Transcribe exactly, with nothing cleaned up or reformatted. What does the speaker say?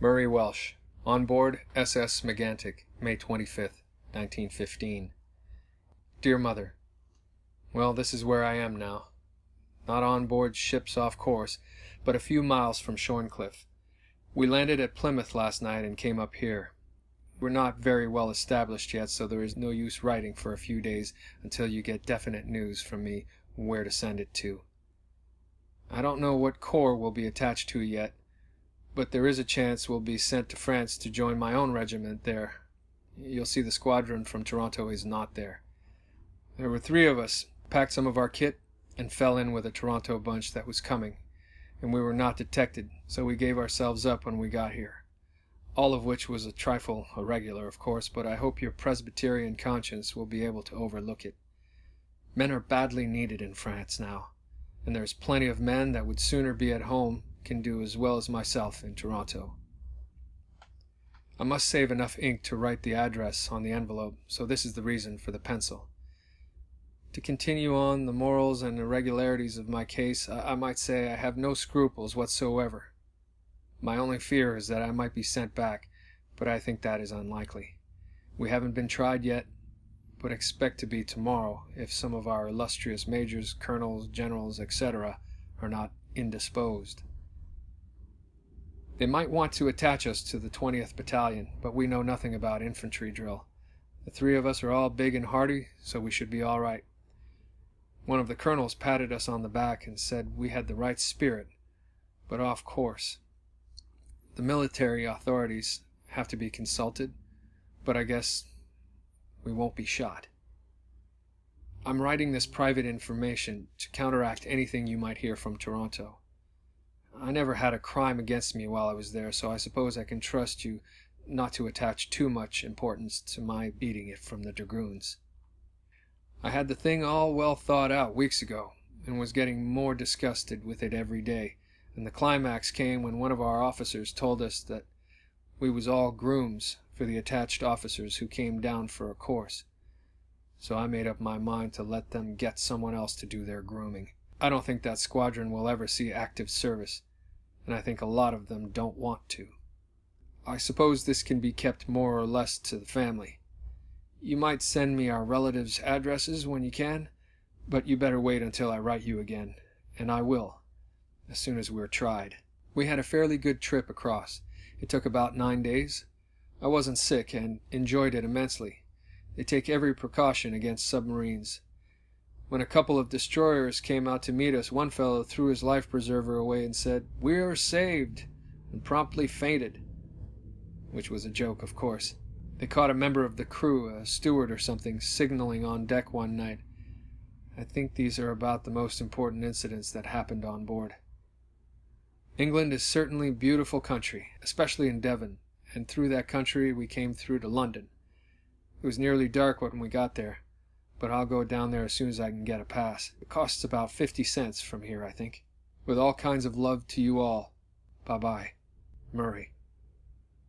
Murray Welsh, on board S S Megantic, May twenty-fifth, nineteen fifteen. Dear Mother, well, this is where I am now. Not on board ships off course, but a few miles from Shorncliffe. We landed at Plymouth last night and came up here. We're not very well established yet, so there is no use writing for a few days until you get definite news from me where to send it to. I don't know what corps we'll be attached to yet, but there is a chance we'll be sent to France to join my own regiment there. You'll see the squadron from Toronto is not there. There were three of us, packed some of our kit, and fell in with a Toronto bunch that was coming, and we were not detected, so we gave ourselves up when we got here. All of which was a trifle irregular, of course, but I hope your Presbyterian conscience will be able to overlook it. Men are badly needed in France now, and there's plenty of men that would sooner be at home can do as well as myself in Toronto. I must save enough ink to write the address on the envelope, so this is the reason for the pencil. To continue on the morals and irregularities of my case, I, I might say I have no scruples whatsoever. My only fear is that I might be sent back, but I think that is unlikely. We haven't been tried yet, but expect to be tomorrow if some of our illustrious majors, colonels, generals, et cetera are not indisposed. They might want to attach us to the twentieth Battalion, but we know nothing about infantry drill. The three of us are all big and hearty, so we should be all right. One of the colonels patted us on the back and said we had the right spirit, but off course. The military authorities have to be consulted, but I guess we won't be shot. I'm writing this private information to counteract anything you might hear from Toronto. I never had a crime against me while I was there, so I suppose I can trust you not to attach too much importance to my beating it from the dragoons. I had the thing all well thought out weeks ago, and was getting more disgusted with it every day, and the climax came when one of our officers told us that we was all grooms for the attached officers who came down for a course. So I made up my mind to let them get someone else to do their grooming. I don't think that squadron will ever see active service, and I think a lot of them don't want to. I suppose this can be kept more or less to the family. You might send me our relatives' addresses when you can, but you better wait until I write you again, and I will, as soon as we're tried. We had a fairly good trip across. It took about nine days. I wasn't sick and enjoyed it immensely. They take every precaution against submarines. When a couple of destroyers came out to meet us, one fellow threw his life preserver away and said, "We're saved," and promptly fainted, which was a joke, of course. They caught a member of the crew, a steward or something, signaling on deck one night. I think these are about the most important incidents that happened on board. England is certainly a beautiful country, especially in Devon, and through that country we came through to London. It was nearly dark when we got there, but I'll go down there as soon as I can get a pass. It costs about fifty cents from here, I think. With all kinds of love to you all. Bye-bye. Murray.